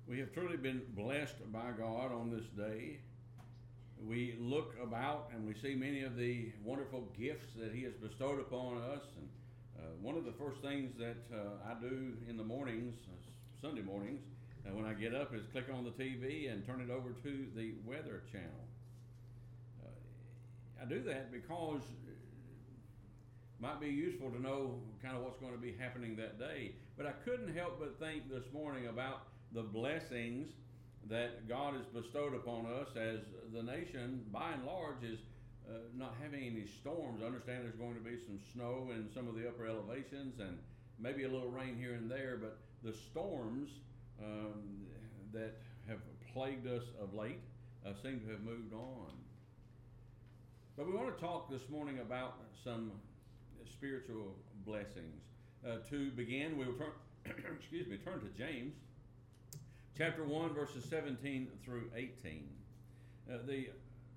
We have truly been blessed by God on this day. We look about and we see many of the wonderful gifts that He has bestowed upon us. And one of the first things that I do in the mornings, Sunday mornings, when I get up is click on the TV and turn it over to the Weather Channel. I do that because it might be useful to know kind of what's going to be happening that day. But I couldn't help but think this morning about the blessings that God has bestowed upon us as the nation, by and large, is not having any storms. I understand there's going to be some snow in some of the upper elevations and maybe a little rain here and there, but the storms that have plagued us of late seem to have moved on. But we want to talk this morning about some spiritual blessings. To begin, we will turn, turn to James, chapter 1, verses 17 through 18. The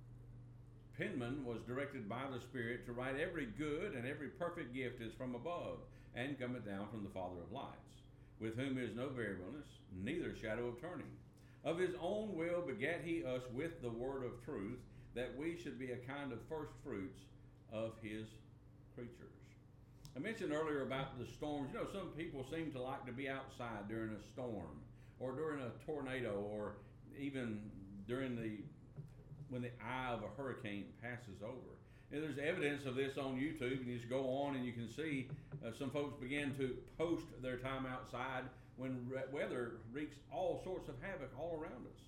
penman was directed by the Spirit to write, "Every good and every perfect gift is from above, and cometh down from the Father of lights, with whom is no variableness, neither shadow of turning. Of his own will begat he us with the word of truth, that we should be a kind of first fruits of his creatures." I mentioned earlier about the storms. You know, some people seem to like to be outside during a storm, or during a tornado, or even when the eye of a hurricane passes over. And there's evidence of this on YouTube, and you just go on and you can see some folks begin to post their time outside when weather wreaks all sorts of havoc all around us.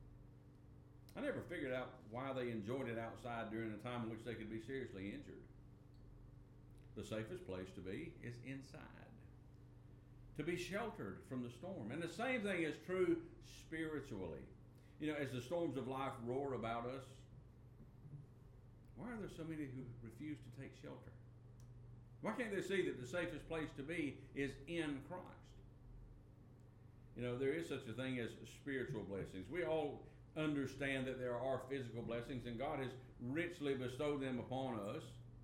I never figured out why they enjoyed it outside during a time in which they could be seriously injured. The safest place to be is inside, to be sheltered from the storm. And the same thing is true spiritually. You know, as the storms of life roar about us, why are there so many who refuse to take shelter? Why can't they see that the safest place to be is in Christ? You know, there is such a thing as spiritual blessings. We all understand that there are physical blessings, and God has richly bestowed them upon us.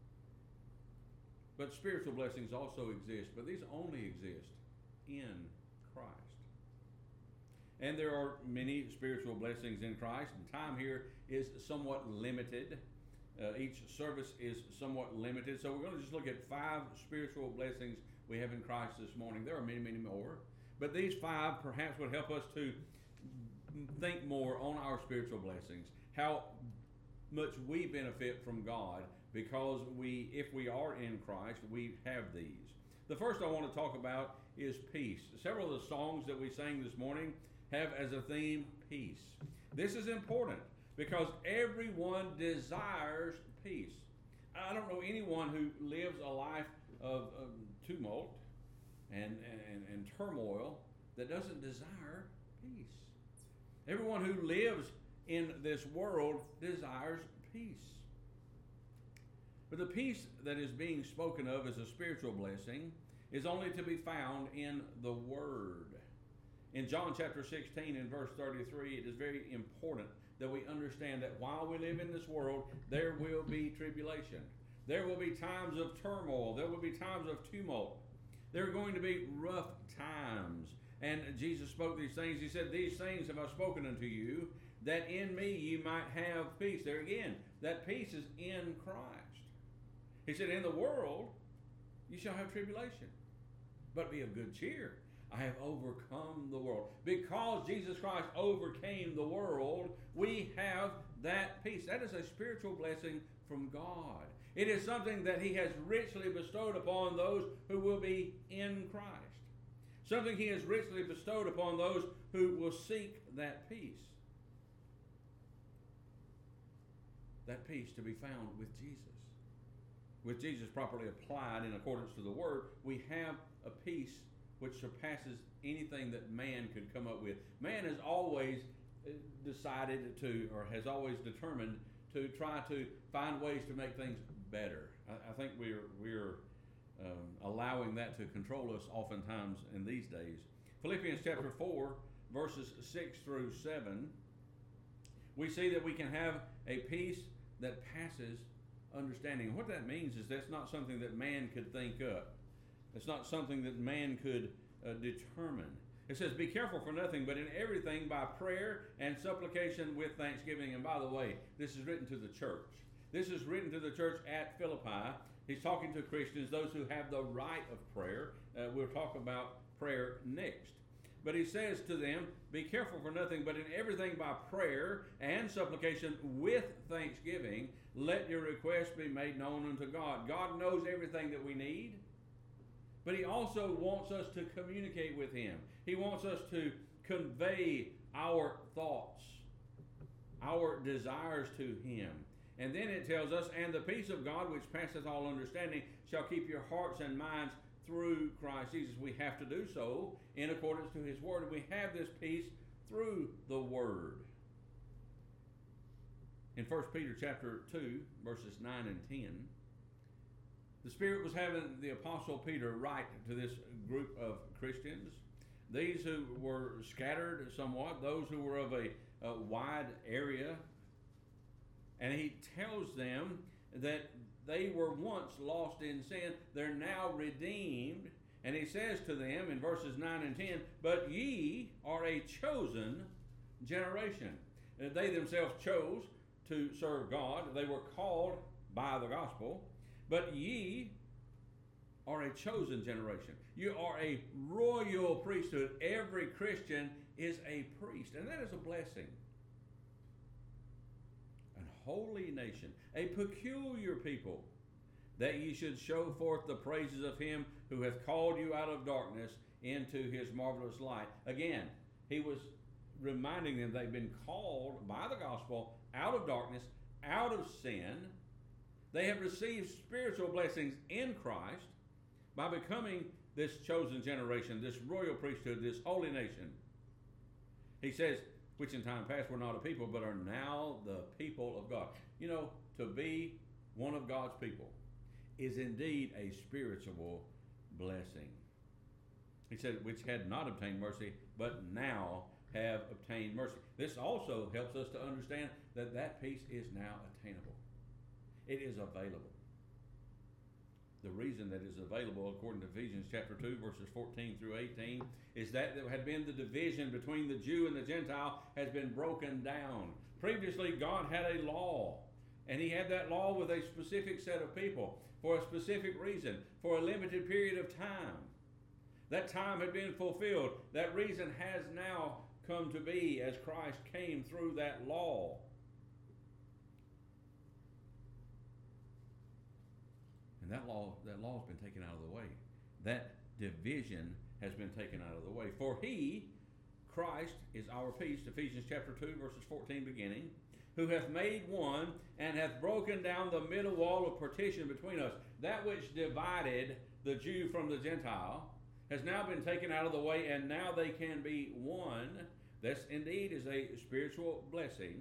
But spiritual blessings also exist, but these only exist in Christ. And there are many spiritual blessings in Christ, and time here is somewhat limited. Each service is somewhat limited, so we're going to just look at 5 spiritual blessings we have in Christ this morning. There are many, many more, but these 5 perhaps would help us to think more on our spiritual blessings, how much we benefit from God because if we are in Christ, we have these. The first I want to talk about is peace. Several of the songs that we sang this morning have as a theme peace. This is important because everyone desires peace. I don't know anyone who lives a life of tumult and turmoil that doesn't desire peace. Everyone who lives in this world desires peace. But the peace that is being spoken of as a spiritual blessing is only to be found in the Word. In John chapter 16 and verse 33, it is very important that we understand that while we live in this world, there will be tribulation. There will be times of turmoil. There will be times of tumult. There are going to be rough times. And Jesus spoke these things. He said, "These things have I spoken unto you, that in me you might have peace." There again, that peace is in Christ. He said, "In the world you shall have tribulation, but be of good cheer. I have overcome the world." Because Jesus Christ overcame the world, we have that peace. That is a spiritual blessing from God. It is something that He has richly bestowed upon those who will be in Christ. Something He has richly bestowed upon those who will seek that peace. That peace to be found with Jesus. With Jesus properly applied in accordance to the Word, we have a peace which surpasses anything that man could come up with. Man has always decided to, or has always determined to try to find ways to make things better. I think we're allowing that to control us oftentimes in these days. Philippians chapter 4, verses 6 through 7, we see that we can have a peace that passes understanding. And what that means is that's not something that man could think up. It's not something that man could determine. It says, be careful for nothing, but in everything by prayer and supplication with thanksgiving. And by the way, this is written to the church. This is written to the church at Philippi. He's talking to Christians, those who have the right of prayer. We'll talk about prayer next. But he says to them, be careful for nothing, but in everything by prayer and supplication with thanksgiving, let your requests be made known unto God. God knows everything that we need, but he also wants us to communicate with him. He wants us to convey our thoughts, our desires to him. And then it tells us, and the peace of God, which passeth all understanding, shall keep your hearts and minds through Christ Jesus. We have to do so in accordance to his word. We have this peace through the word. In 1 Peter chapter 2, verses 9 and 10, the Spirit was having the Apostle Peter write to this group of Christians, these who were scattered somewhat, those who were of a wide area. And he tells them that they were once lost in sin. They're now redeemed. And he says to them in verses 9 and 10, but ye are a chosen generation. And they themselves chose to serve God. They were called by the gospel. But ye are a chosen generation. You are a royal priesthood. Every Christian is a priest. And that is a blessing. An holy nation, a peculiar people, that ye should show forth the praises of him who hath called you out of darkness into his marvelous light. Again, he was reminding them they've been called by the gospel out of darkness, out of sin. They have received spiritual blessings in Christ by becoming this chosen generation, this royal priesthood, this holy nation. He says, which in time past were not a people, but are now the people of God. You know, to be one of God's people is indeed a spiritual blessing. He said, which had not obtained mercy, but now have obtained mercy. This also helps us to understand that that peace is now attainable. It is available. The reason that is available, according to Ephesians chapter 2, verses 14 through 18, is that there had been the division between the Jew and the Gentile has been broken down. Previously, God had a law, and he had that law with a specific set of people for a specific reason, for a limited period of time. That time had been fulfilled. That reason has now come to be as Christ came through that law. And that law has been taken out of the way. That division has been taken out of the way. For he, Christ, is our peace, Ephesians chapter 2, verses 14 beginning, who hath made one and hath broken down the middle wall of partition between us. That which divided the Jew from the Gentile has now been taken out of the way, and now they can be one. This indeed is a spiritual blessing.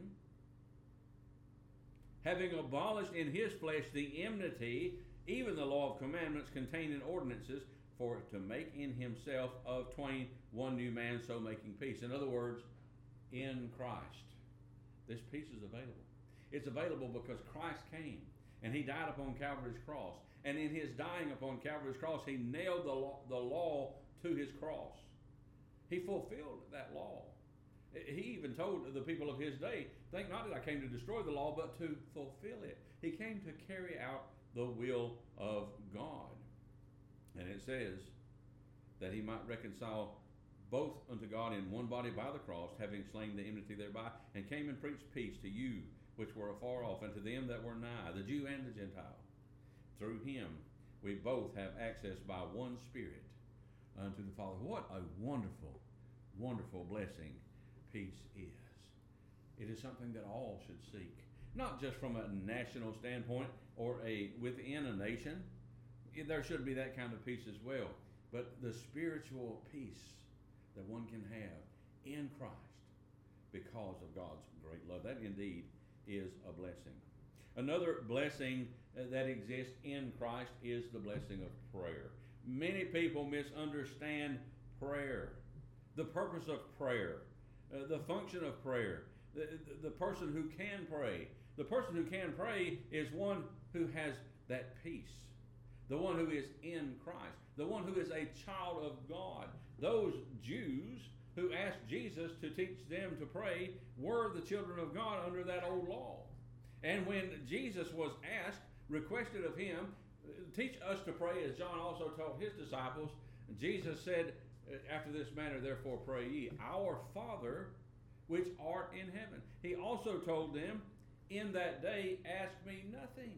Having abolished in his flesh the enmity, even the law of commandments contained in ordinances, for to make in himself of twain one new man, so making peace. In other words, in Christ, this peace is available. It's available because Christ came and he died upon Calvary's cross. And in his dying upon Calvary's cross, he nailed the law to his cross. He fulfilled that law. He even told the people of his day, think not that I came to destroy the law, but to fulfill it. He came to carry out the will of God. And it says that he might reconcile both unto God in one body by the cross, having slain the enmity thereby, and came and preached peace to you which were afar off, and to them that were nigh, the Jew and the Gentile. Through him we both have access by one Spirit unto the Father. What a wonderful, wonderful blessing peace is. It is something that all should seek, not just from a national standpoint or within a nation. There should be that kind of peace as well, but the spiritual peace that one can have in Christ because of God's great love. That indeed is a blessing. Another blessing that exists in Christ is the blessing of prayer. Many people misunderstand prayer, the purpose of prayer, the function of prayer, the person who can pray. The person who can pray is one who has that peace, the one who is in Christ, the one who is a child of God. those Jews who asked Jesus to teach them to pray were the children of God under that old law. And when Jesus was asked, requested of him, teach us to pray as John also taught his disciples, Jesus said, after this manner, therefore pray ye, our Father which art in heaven. He also told them, in that day, ask me nothing,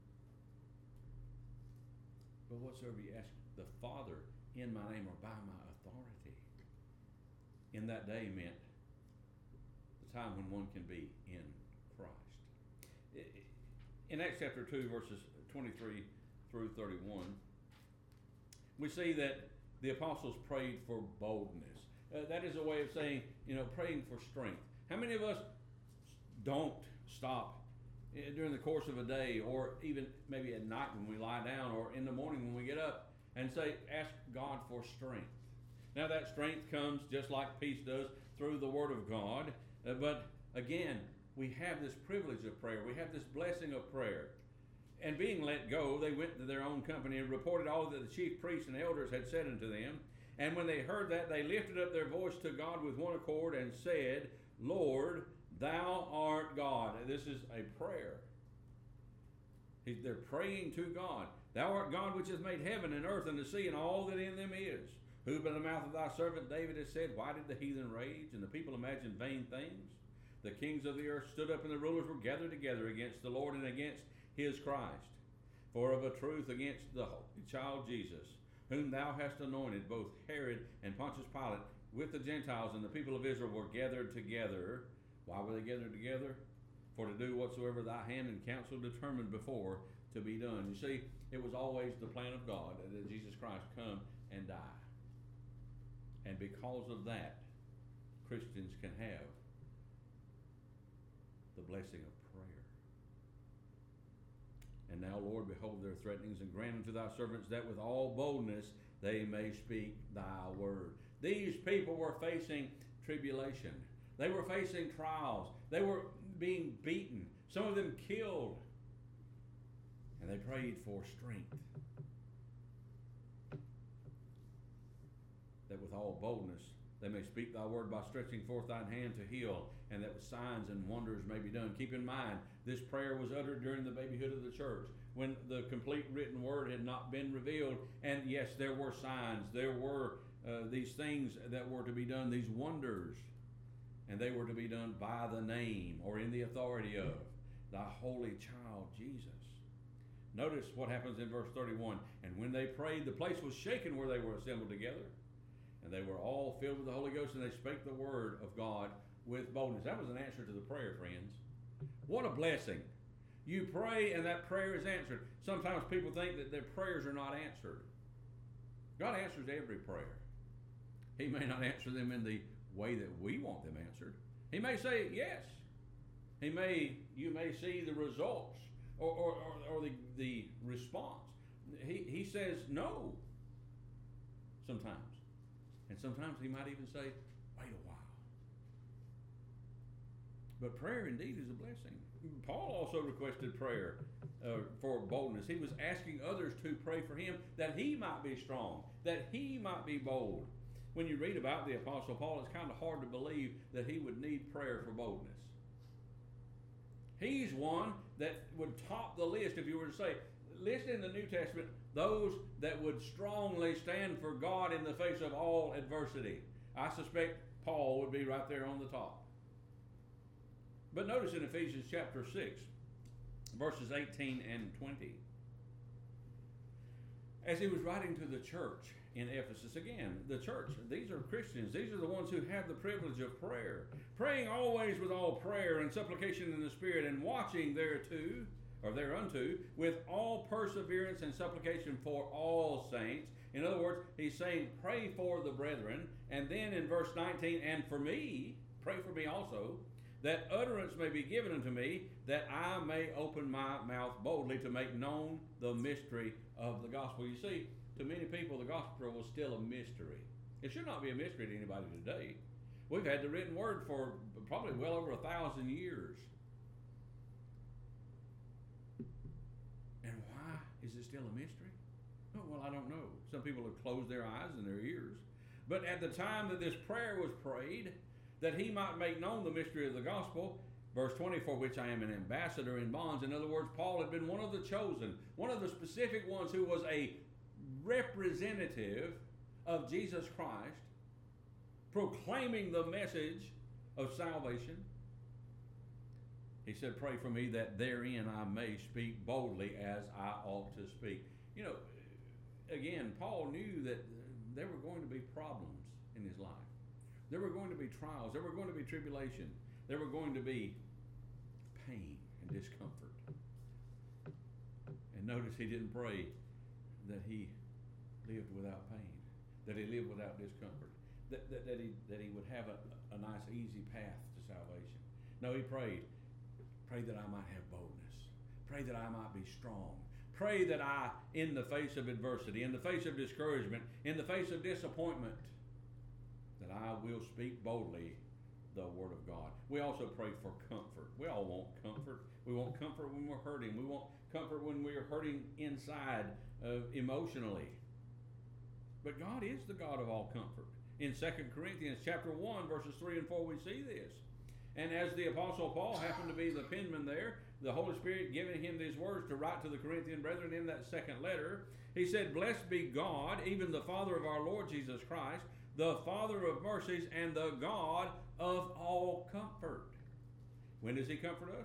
but whatsoever you ask the Father in my name or by my authority. In that day meant the time when one can be in Christ. In Acts chapter 2, verses 23 through 31, we see that the apostles prayed for boldness. That is a way of saying, praying for strength. How many of us don't stop during the course of a day, or even maybe at night when we lie down, or in the morning when we get up, and say, ask God for strength? Now that strength comes just like peace does through the Word of God. But again, we have this privilege of prayer. We have this blessing of prayer. And being let go, they went to their own company and reported all that the chief priests and elders had said unto them. And when they heard that, they lifted up their voice to God with one accord and said, Lord, thou art God. This is a prayer. They're praying to God. Thou art God which has made heaven and earth and the sea and all that in them is. Who by the mouth of thy servant David has said, why did the heathen rage and the people imagine vain things? The kings of the earth stood up and the rulers were gathered together against the Lord and against his Christ. For of a truth against the holy child Jesus, whom thou hast anointed, both Herod and Pontius Pilate with the Gentiles and the people of Israel were gathered together. Why were they gathered together? For to do whatsoever thy hand and counsel determined before to be done. You see, it was always the plan of God that Jesus Christ come and die. And because of that, Christians can have the blessing of prayer. And now, Lord, behold their threatenings, and grant unto thy servants that with all boldness they may speak thy word. These people were facing tribulation. They were facing trials. They were being beaten. Some of them killed. And they prayed for strength. That with all boldness they may speak thy word by stretching forth thine hand to heal, and that with signs and wonders may be done. Keep in mind, this prayer was uttered during the babyhood of the church, when the complete written word had not been revealed. And yes, there were signs, there were these things that were to be done, these wonders, and they were to be done by the name or in the authority of thy holy child Jesus. Notice what happens in verse 31. And when they prayed, the place was shaken where they were assembled together. And they were all filled with the Holy Ghost, and they spake the word of God with boldness. That was an answer to the prayer, friends. What a blessing. You pray, and that prayer is answered. Sometimes people think that their prayers are not answered. God answers every prayer. He may not answer them in the way that we want them answered. He may say yes. You may see the results or the response. He says no sometimes. And sometimes he might even say, wait a while. But prayer indeed is a blessing. Paul also requested prayer for boldness. He was asking others to pray for him that he might be strong, that he might be bold. When you read about the Apostle Paul, it's kind of hard to believe that he would need prayer for boldness. He's one that would top the list if you were to say, list in the New Testament those that would strongly stand for God in the face of all adversity. I suspect Paul would be right there on the top. But notice in Ephesians chapter 6, verses 18 and 20, as he was writing to the church in Ephesus, again, the church, these are Christians. These are the ones who have the privilege of prayer. Praying always with all prayer and supplication in the Spirit, and watching thereunto, with all perseverance and supplication for all saints. In other words, he's saying, pray for the brethren. And then in verse 19, and for me, pray for me also, that utterance may be given unto me, that I may open my mouth boldly to make known the mystery of the gospel. You see, to many people, the gospel was still a mystery. It should not be a mystery to anybody today. We've had the written word for probably well over 1,000 years. And why is it still a mystery? Oh, well, I don't know. Some people have closed their eyes and their ears. But at the time that this prayer was prayed, that he might make known the mystery of the gospel, verse 20, for which I am an ambassador in bonds. In other words, Paul had been one of the chosen, one of the specific ones who was a representative of Jesus Christ, proclaiming the message of salvation. He said, pray for me that therein I may speak boldly as I ought to speak. You know, again, Paul knew that there were going to be problems in his life. There were going to be trials. There were going to be tribulation. There were going to be pain and discomfort. And notice he didn't pray that he lived without pain, that he lived without discomfort, that he would have a nice, easy path to salvation. No, he prayed. Pray that I might have boldness. Pray that I might be strong. Pray that I, in the face of adversity, in the face of discouragement, in the face of disappointment, that I will speak boldly the Word of God. We also pray for comfort. We all want comfort. We want comfort when we're hurting. We want comfort when we're hurting inside emotionally. But God is the God of all comfort. In 2 Corinthians chapter 1, verses 3 and 4, we see this. And as the Apostle Paul happened to be the penman there, the Holy Spirit giving him these words to write to the Corinthian brethren in that second letter, he said, blessed be God, even the Father of our Lord Jesus Christ, the Father of mercies and the God of all comfort. When does he comfort us?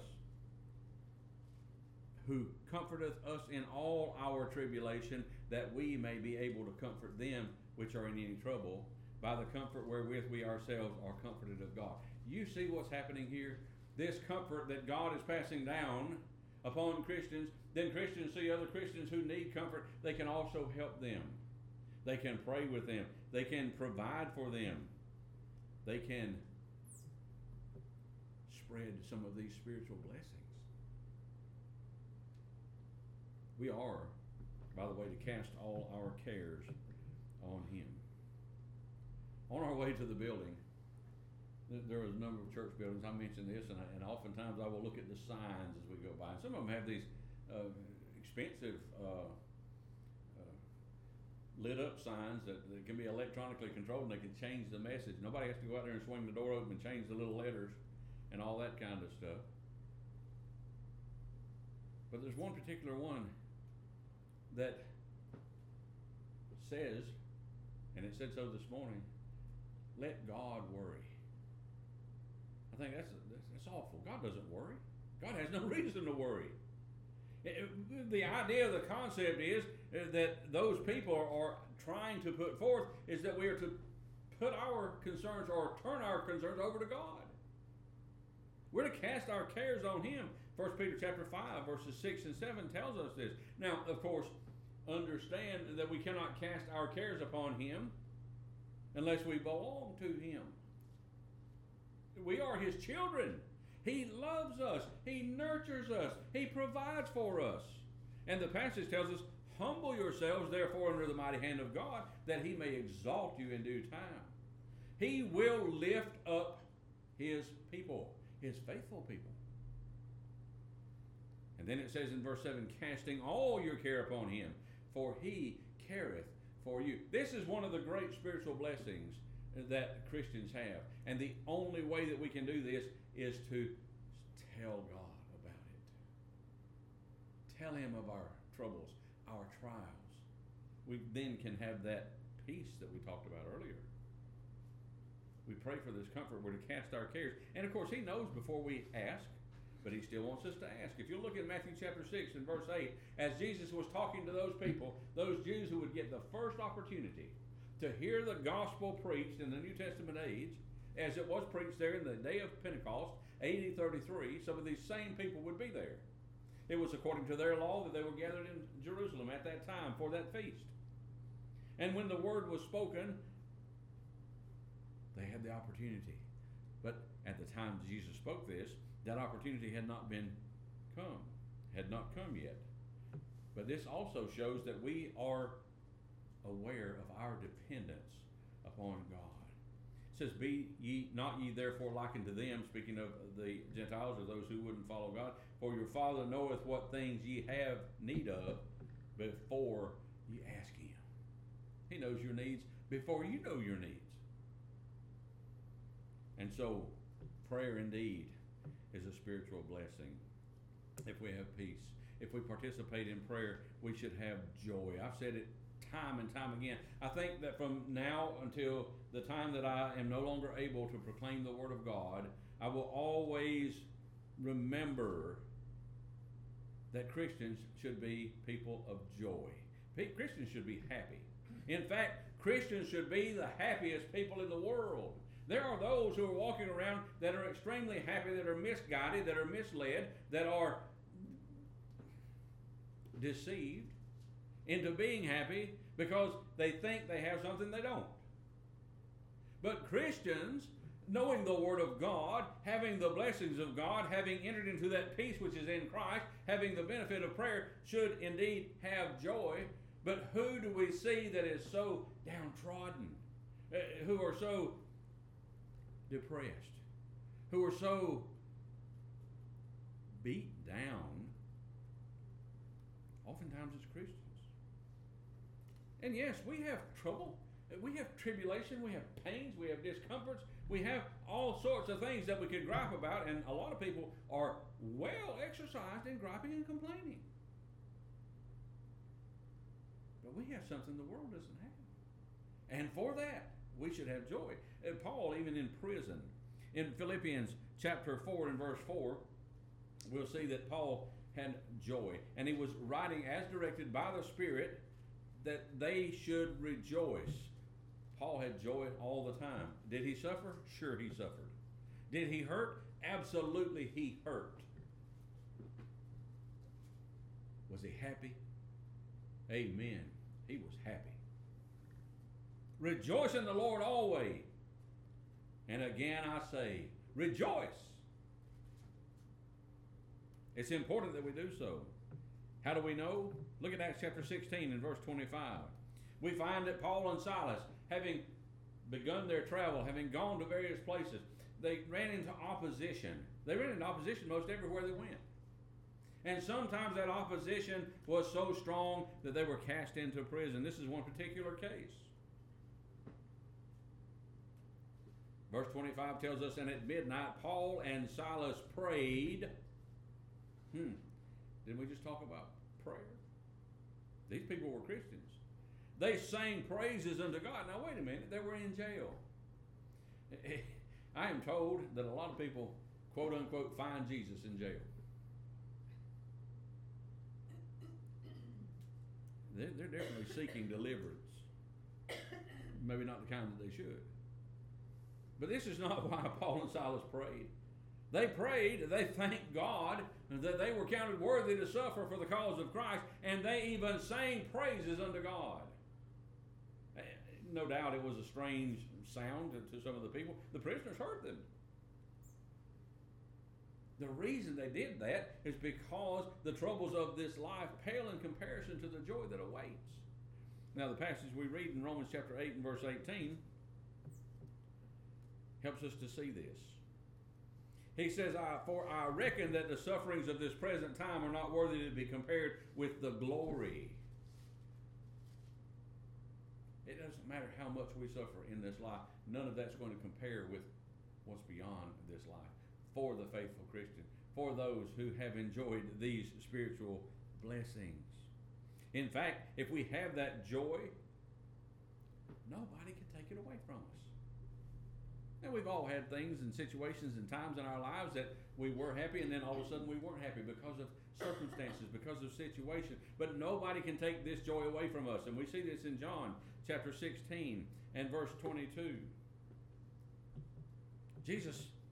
Who comforteth us in all our tribulation, that we may be able to comfort them which are in any trouble, by the comfort wherewith we ourselves are comforted of God. You see what's happening here? This comfort that God is passing down upon Christians, then Christians see other Christians who need comfort. They can also help them. They can pray with them. They can provide for them. They can spread some of these spiritual blessings. We are, by the way, to cast all our cares on Him. On our way to the building, there was a number of church buildings. I mentioned this, and oftentimes I will look at the signs as we go by. And some of them have these expensive lit up signs that can be electronically controlled, and they can change the message. Nobody has to go out there and swing the door open and change the little letters and all that kind of stuff. But there's one particular one that says, and it said so this morning, let God worry. I think that's awful. God doesn't worry. God has no reason to worry. The idea, the concept is that those people are trying to put forth is that we are to put our concerns or turn our concerns over to God. We're to cast our cares on Him. 1 Peter chapter 5, verses 6 and 7 tells us this. Now, of course, understand that we cannot cast our cares upon Him unless we belong to Him. We are His children. He loves us. He nurtures us. He provides for us. And the passage tells us, humble yourselves therefore under the mighty hand of God, that He may exalt you in due time. He will lift up His people, His faithful people. And then it says in verse 7, casting all your care upon Him, for He careth for you. This is one of the great spiritual blessings that Christians have. And the only way that we can do this is to tell God about it. Tell Him of our troubles, our trials. We then can have that peace that we talked about earlier. We pray for this comfort. We're to cast our cares. And of course, He knows before we ask, but He still wants us to ask. If you look at Matthew chapter 6 and verse 8, as Jesus was talking to those people, those Jews who would get the first opportunity to hear the gospel preached in the New Testament age, as it was preached there in the day of Pentecost, AD 33, some of these same people would be there. It was according to their law that they were gathered in Jerusalem at that time for that feast. And when the word was spoken, they had the opportunity. But at the time Jesus spoke this, that opportunity had not come yet. But this also shows that we are aware of our dependence upon God. It says, be ye not ye therefore like unto them, speaking of the Gentiles or those who wouldn't follow God, for your Father knoweth what things ye have need of before ye ask Him. He knows your needs before you know your needs. And so, prayer indeed is a spiritual blessing. If we have peace, if we participate in prayer, we should have joy. I've said it time and time again. I think that from now until the time that I am no longer able to proclaim the Word of God, I will always remember that Christians should be people of joy. Christians should be happy. In fact, Christians should be the happiest people in the world. There are those who are walking around that are extremely happy, that are misguided, that are misled, that are deceived into being happy because they think they have something they don't. But Christians, knowing the Word of God, having the blessings of God, having entered into that peace which is in Christ, having the benefit of prayer, should indeed have joy. But who do we see that is so downtrodden, who are so depressed, who are so beat down? Oftentimes it's Christians. And yes, we have trouble, we have tribulation, we have pains, we have discomforts, we have all sorts of things that we could gripe about, and a lot of people are well exercised in griping and complaining. But we have something the world doesn't have. And for that, we should have joy. Paul, even in prison, in Philippians chapter 4 and verse 4, we'll see that Paul had joy. And he was writing as directed by the Spirit that they should rejoice. Paul had joy all the time. Did he suffer? Sure, he suffered. Did he hurt? Absolutely, he hurt. Was he happy? Amen. He was happy. Rejoice in the Lord always. And again I say, rejoice. It's important that we do so. How do we know? Look at Acts chapter 16 and verse 25. We find that Paul and Silas, having begun their travel, having gone to various places, they ran into opposition. They ran into opposition most everywhere they went. And sometimes that opposition was so strong that they were cast into prison. This is one particular case. Verse 25 tells us, and at midnight Paul and Silas prayed. Didn't we just talk about prayer? These people were Christians. They sang praises unto God. Now wait a minute, they were in jail. I am told that a lot of people, quote unquote, find Jesus in jail. They're definitely seeking deliverance. Maybe not the kind that they should. But this is not why Paul and Silas prayed. They prayed, they thanked God that they were counted worthy to suffer for the cause of Christ, and they even sang praises unto God. No doubt it was a strange sound to some of the people. The prisoners heard them. The reason they did that is because the troubles of this life pale in comparison to the joy that awaits. Now the passage we read in Romans chapter 8 and verse 18 helps us to see this. He says, for I reckon that the sufferings of this present time are not worthy to be compared with the glory. It doesn't matter how much we suffer in this life. None of that's going to compare with what's beyond this life for the faithful Christian, for those who have enjoyed these spiritual blessings. In fact, if we have that joy, nobody can take it away from us. And we've all had things and situations and times in our lives that we were happy, and then all of a sudden we weren't happy because of circumstances, because of situation. But nobody can take this joy away from us. And we see this in John chapter 16 and verse 22. Jesus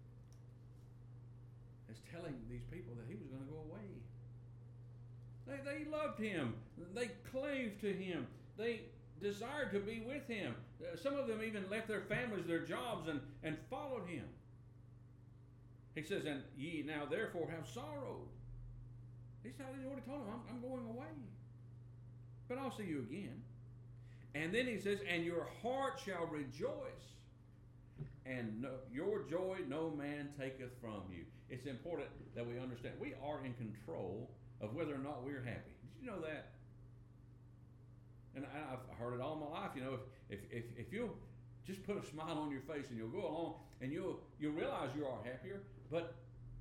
is telling these people that he was going to go away. They loved him. They clave to him. They desired to be with him. Some of them even left their families, their jobs, and followed him. He says, and ye now therefore have sorrow. He's already told them, I'm going away. But I'll see you again. And then he says, and your heart shall rejoice, and your joy no man taketh from you. It's important that we understand we are in control of whether or not we're happy. Did you know that? And I've heard it all my life. If you'll just put a smile on your face and you'll go along and you'll realize you are happier. But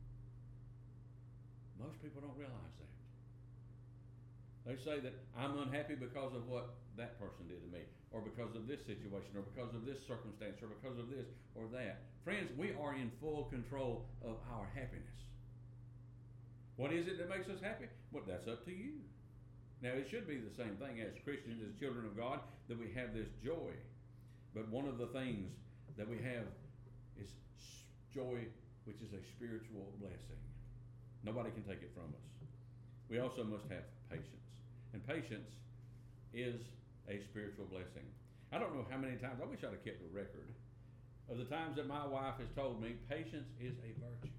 most people don't realize that. They say that I'm unhappy because of what that person did to me, or because of this situation, or because of this circumstance, or because of this or that. Friends, we are in full control of our happiness. What is it that makes us happy? Well, that's up to you. Now, it should be the same thing as Christians, as children of God, that we have this joy. But one of the things that we have is joy, which is a spiritual blessing. Nobody can take it from us. We also must have patience. And patience is a spiritual blessing. I don't know how many times, I wish I'd have kept a record of the times that my wife has told me patience is a virtue.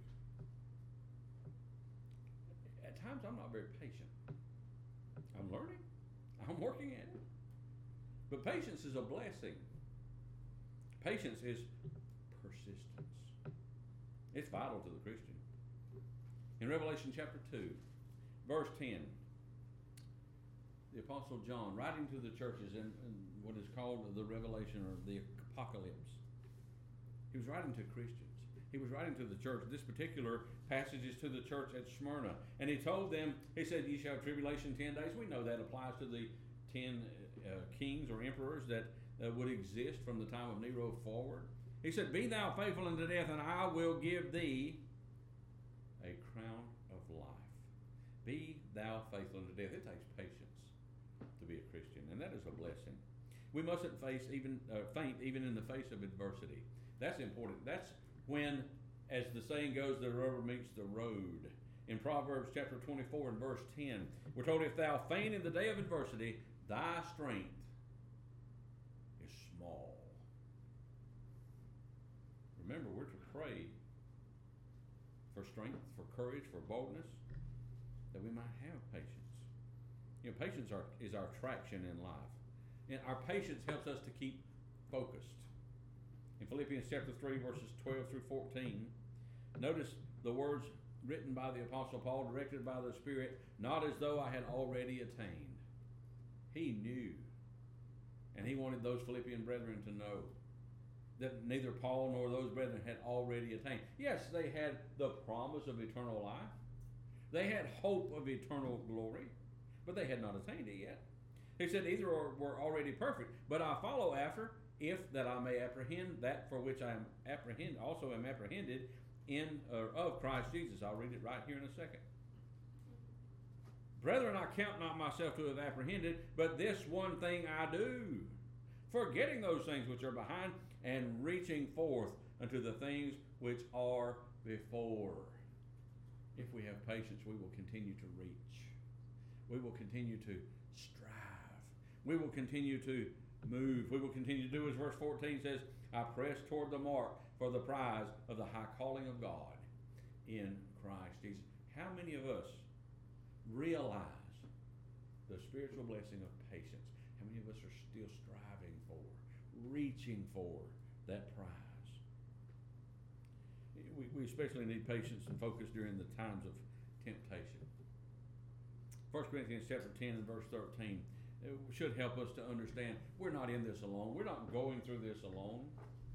At times I'm not very patient. I'm learning. I'm working at it. But patience is a blessing. Patience is persistence. It's vital to the Christian. In Revelation chapter 2, verse 10, the Apostle John, writing to the churches in what is called the Revelation or the Apocalypse, he was writing to Christians. He was writing to the church. This particular passage is to the church at Smyrna. And he told them, he said, "Ye shall have tribulation 10 days. We know that applies to the 10 kings or emperors that would exist from the time of Nero forward. He said, "Be thou faithful unto death, and I will give thee a crown of life." Be thou faithful unto death. It takes patience to be a Christian, and that is a blessing. We mustn't faint even in the face of adversity. That's important. That's when, as the saying goes, the rubber meets the road. In Proverbs chapter 24 and verse 10, we're told, "If thou faint in the day of adversity, thy strength is small." Remember, we're to pray for strength, for courage, for boldness, that we might have patience. Patience is our traction in life. And our patience helps us to keep focused. In Philippians chapter 3, verses 12 through 14, notice the words written by the Apostle Paul, directed by the Spirit, "Not as though I had already attained." He knew, and he wanted those Philippian brethren to know that neither Paul nor those brethren had already attained. Yes, they had the promise of eternal life. They had hope of eternal glory, but they had not attained it yet. He said, "Either were already perfect, but I follow after, if that I may apprehend that for which I am apprehended in of Christ Jesus." I'll read it right here in a second. "Brethren, I count not myself to have apprehended, but this one thing I do, forgetting those things which are behind, and reaching forth unto the things which are before." If we have patience, we will continue to reach. We will continue to strive. We will continue to move. We will continue to do as verse 14 says, "I press toward the mark for the prize of the high calling of God in Christ Jesus." How many of us realize the spiritual blessing of patience? How many of us are still striving for, reaching for that prize? We especially need patience and focus during the times of temptation. 1 Corinthians chapter 10 and verse 13 should help us to understand we're not in this alone. We're not going through this alone.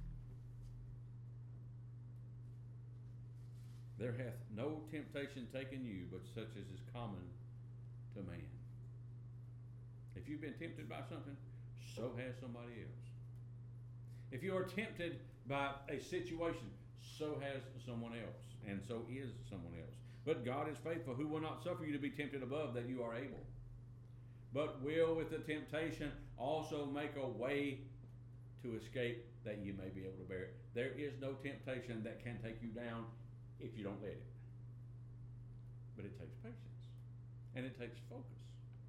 "There hath no temptation taken you, but such as is common to man." If you've been tempted by something, so has somebody else. If you are tempted by a situation, so has someone else, and so is someone else. "But God is faithful, who will not suffer you to be tempted above that you are able, but will with the temptation also make a way to escape that you may be able to bear it." There is no temptation that can take you down if you don't let it. But it takes patience, and it takes focus.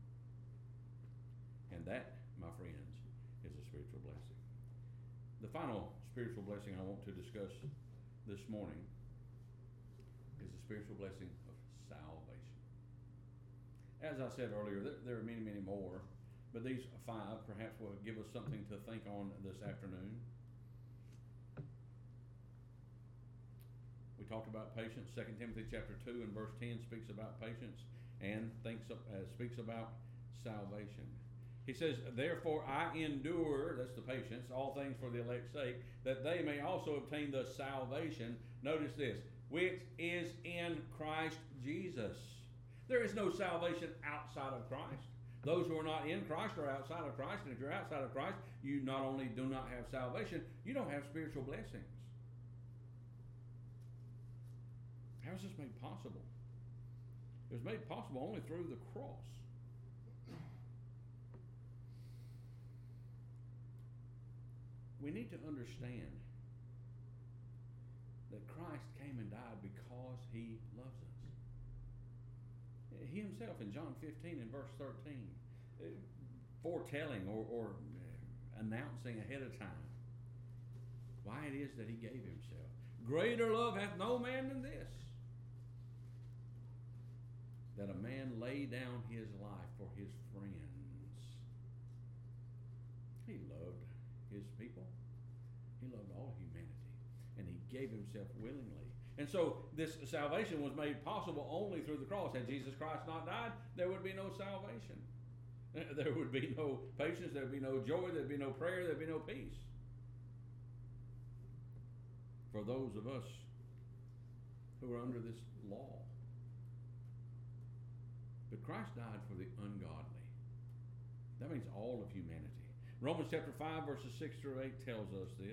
And that, my friends, is a spiritual blessing. The final spiritual blessing I want to discuss this morning is the spiritual blessing of salvation. As I said earlier, there are many, many more, but these 5 perhaps will give us something to think on this afternoon. We talked about patience. 2 Timothy chapter 2 and verse 10 speaks about patience and speaks about salvation. He says, therefore I endure, that's the patience, all things for the elect's sake, that they may also obtain the salvation, notice this, which is in Christ Jesus. There is no salvation outside of Christ. Those who are not in Christ are outside of Christ, and if you're outside of Christ, you not only do not have salvation, you don't have spiritual blessings. How is this made possible? It was made possible only through the cross. We need to understand that Christ came and died because he loves us. He himself in John 15 and verse 13, foretelling or announcing ahead of time why it is that he gave himself. Greater love hath no man than this, that a man lay down his life for his friends. He loved his people. He loved all humanity. And he gave himself willingly. And so this salvation was made possible only through the cross. Had Jesus Christ not died, there would be no salvation. There would be no patience, there would be no joy, there would be no prayer, there would be no peace. For those of us who are under this law. But Christ died for the ungodly. That means all of humanity. Romans chapter 5 verses 6 through 8 tells us this.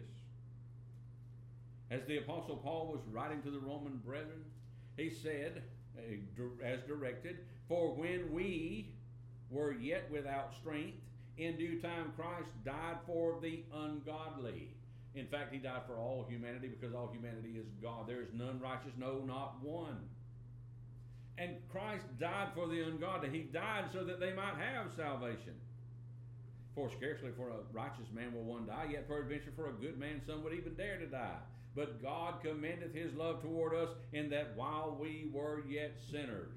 As the Apostle Paul was writing to the Roman brethren, he said, as directed, for when we were yet without strength, in due time Christ died for the ungodly. In fact, he died for all humanity because all humanity is God. There is none righteous, no, not one. And Christ died for the ungodly. He died so that they might have salvation. For scarcely for a righteous man will one die, yet peradventure for a good man some would even dare to die. But God commendeth his love toward us in that while we were yet sinners,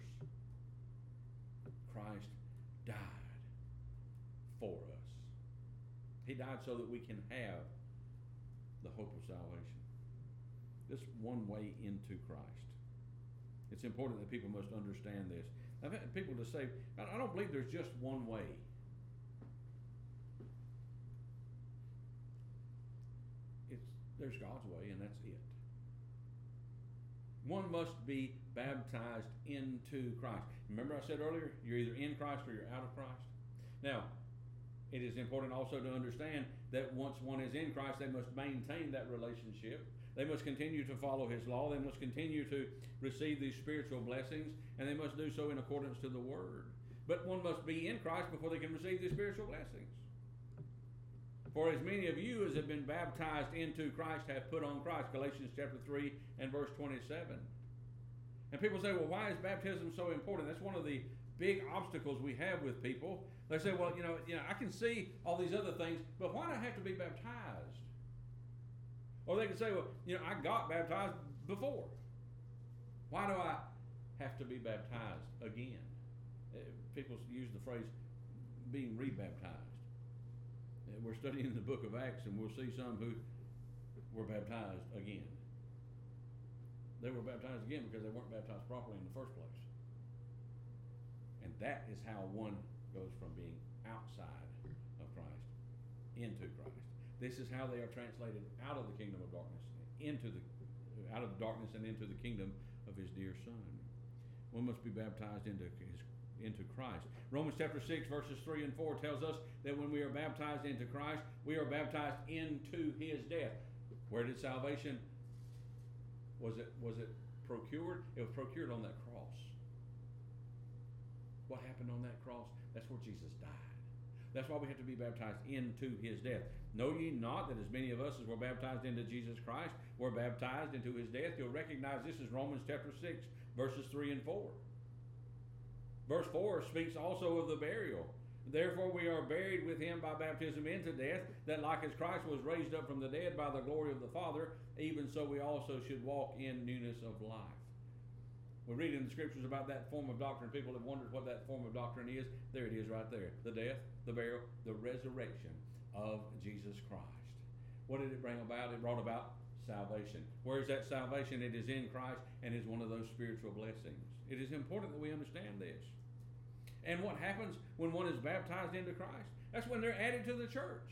Christ died for us. He died so that we can have the hope of salvation. This one way into Christ. It's important that people must understand this. I've had people to say, I don't believe there's just one way. There's God's way, and that's it. One must be baptized into Christ. Remember I said earlier, you're either in Christ or you're out of Christ. Now, it is important also to understand that once one is in Christ, they must maintain that relationship. They must continue to follow his law. They must continue to receive these spiritual blessings, and they must do so in accordance to the Word. But one must be in Christ before they can receive these spiritual blessings. For as many of you as have been baptized into Christ have put on Christ. Galatians chapter 3 and verse 27. And people say, well, why is baptism so important? That's one of the big obstacles we have with people. They say, well, you know, I can see all these other things, but why do I have to be baptized? Or they can say, well, I got baptized before. Why do I have to be baptized again? People use the phrase being rebaptized. We're studying the book of Acts, and we'll see some who were baptized again. They were baptized again because they weren't baptized properly in the first place. And that is how one goes from being outside of Christ into Christ. This is how they are translated out of the kingdom of darkness, out of darkness and into the kingdom of his dear Son. One must be baptized into Christ. Romans chapter 6 verses 3 and 4 tells us that when we are baptized into Christ, we are baptized into his death. Where did salvation, was it procured? It was procured on that cross. What happened on that cross? That's where Jesus died. That's why we have to be baptized into his death. Know ye not that as many of us as were baptized into Jesus Christ were baptized into his death? You'll recognize this is Romans chapter 6 verses 3 and 4. Verse 4 speaks also of the burial. Therefore we are buried with him by baptism into death, that like as Christ was raised up from the dead by the glory of the Father, even so we also should walk in newness of life. We read in the scriptures about that form of doctrine. People have wondered what that form of doctrine is. There it is right there. The death, the burial, the resurrection of Jesus Christ. What did it bring about? It brought about salvation. Where is that salvation? It is in Christ and is one of those spiritual blessings. It is important that we understand this. And what happens when one is baptized into Christ? That's when they're added to the church.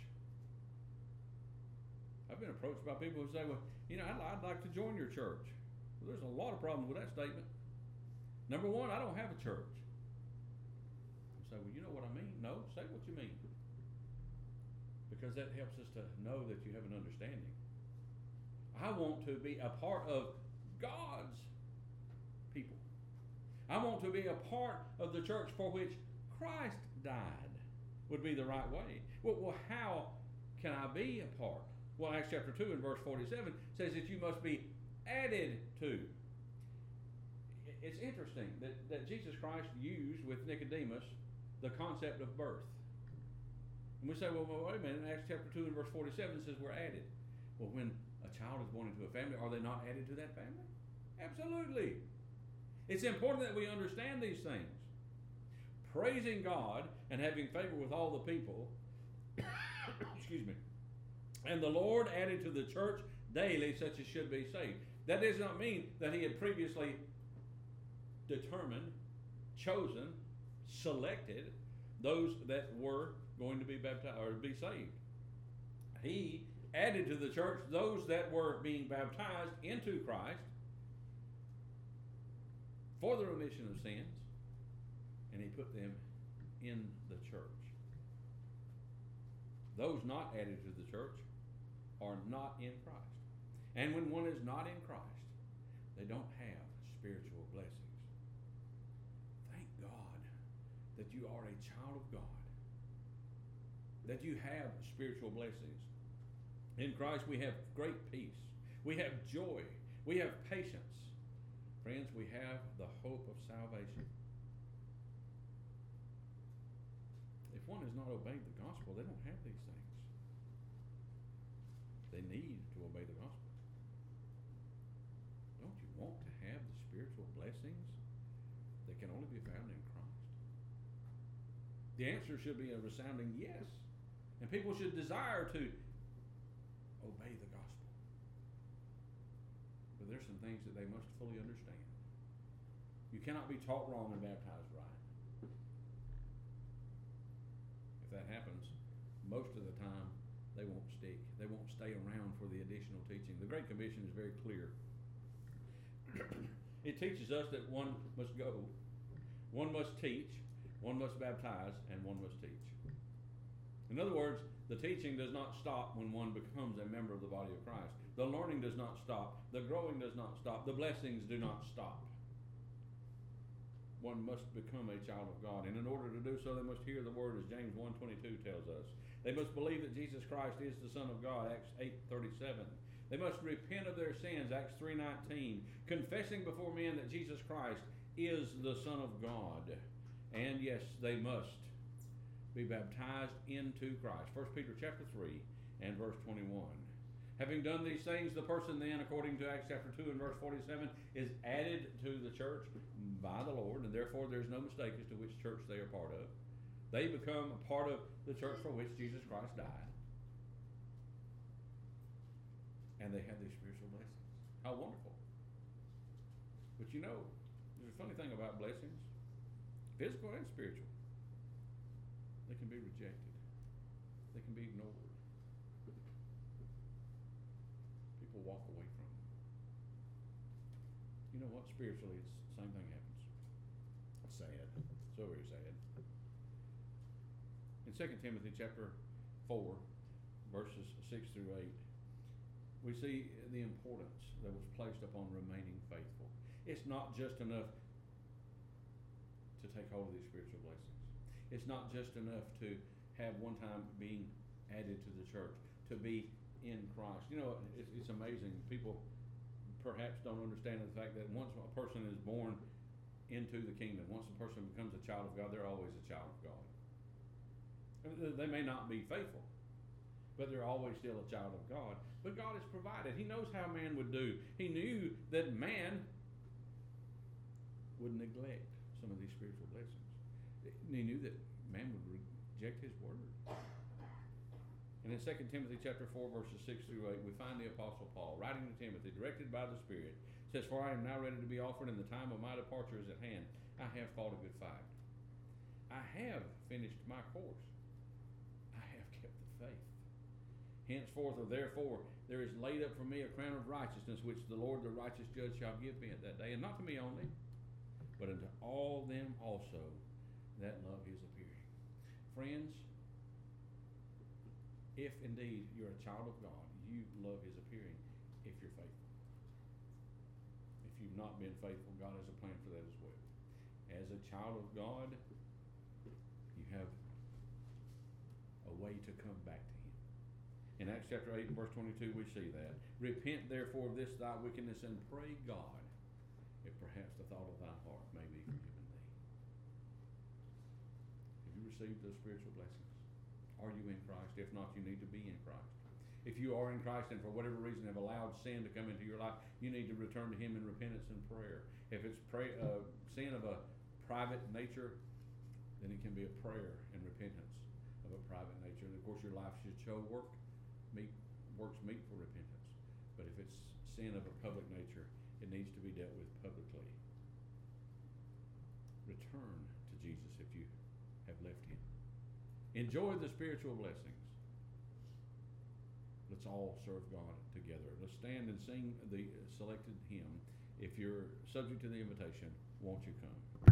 I've been approached by people who say, well, I'd like to join your church. Well, there's a lot of problems with that statement. Number one, I don't have a church. You say, well, you know what I mean? No, say what you mean. Because that helps us to know that you have an understanding. I want to be a part of God's people. I want to be a part of the church for which Christ died, would be the right way. Well, how can I be a part? Well, Acts chapter 2 and verse 47 says that you must be added to. It's interesting that Jesus Christ used with Nicodemus the concept of birth. And we say, well, wait a minute, Acts chapter 2 and verse 47 says we're added. Well, when a child is born into a family, are they not added to that family? Absolutely. It's important that we understand these things. Praising God and having favor with all the people, excuse me, and the Lord added to the church daily such as should be saved. That does not mean that he had previously determined, chosen, selected those that were going to be baptized or be saved. He added to the church those that were being baptized into Christ for the remission of sins, and he put them in the church. Those not added to the church are not in Christ. And when one is not in Christ, they don't have spiritual blessings. Thank God that you are a child of God, that you have spiritual blessings. In Christ we have great peace. We have joy. We have patience. Friends, we have the hope of salvation. If one has not obeyed the gospel, they don't have these things. They need to obey the gospel. Don't you want to have the spiritual blessings that can only be found in Christ? The answer should be a resounding yes. And people should desire to obey the gospel. But there's some things that they must fully understand. You cannot be taught wrong and baptized right. If that happens, most of the time they won't stick. They won't stay around for the additional teaching. The Great Commission is very clear. It teaches us that one must go, one must teach, one must baptize, and one must teach. In other words, the teaching does not stop when one becomes a member of the body of Christ. The learning does not stop. The growing does not stop. The blessings do not stop. One must become a child of God. And in order to do so, they must hear the word, as James 1:22 tells us. They must believe that Jesus Christ is the Son of God, Acts 8:37. They must repent of their sins, Acts 3:19, confessing before men that Jesus Christ is the Son of God. And yes, they must be baptized into Christ. 1 Peter chapter 3 and verse 21. Having done these things, the person then, according to Acts chapter 2 and verse 47, is added to the church by the Lord, and therefore there's no mistake as to which church they are part of. They become a part of the church for which Jesus Christ died. And they have these spiritual blessings. How wonderful. But you know, there's a funny thing about blessings, physical and spiritual. They can be rejected. They can be ignored. People walk away from them. You know what? Spiritually, it's the same thing happens. It's sad. So very sad. In 2 Timothy chapter 4, verses 6 through 8, we see the importance that was placed upon remaining faithful. It's not just enough to take hold of these spiritual blessings. It's not just enough to have one time being added to the church, to be in Christ. You know, it's amazing. People perhaps don't understand the fact that once a person is born into the kingdom, once a person becomes a child of God, they're always a child of God. They may not be faithful, but they're always still a child of God. But God has provided. He knows how man would do. He knew that man would neglect some of these spiritual blessings. He knew that man would reject his word. And in 2 Timothy chapter 4, verses 6 through 8, we find the Apostle Paul writing to Timothy, directed by the Spirit, says, "For I am now ready to be offered, and the time of my departure is at hand. I have fought a good fight. I have finished my course. Henceforth or therefore there is laid up for me a crown of righteousness, which the Lord the righteous judge shall give me at that day, and not to me only, but unto all them also that love his appearing. Friends, if indeed you're a child of God, you love his appearing if you're faithful. If you've not been faithful, God has a plan for that as well. As a child of God, you have a way to come back to him. In Acts chapter 8 and verse 22, we see that. Repent therefore of this thy wickedness, and pray God, if perhaps the thought of thy heart may be forgiven thee. Have you received those spiritual blessings? Are you in Christ? If not, you need to be in Christ. If you are in Christ and for whatever reason have allowed sin to come into your life, you need to return to him in repentance and prayer. If it's sin of a private nature, then it can be a prayer and repentance of a private nature. And of course your life should show works meet for repentance. But if it's sin of a public nature, it needs to be dealt with publicly. Return to Jesus if you have left him. Enjoy the spiritual blessings. Let's all serve God together. Let's stand and sing the selected hymn. If you're subject to the invitation, won't you come?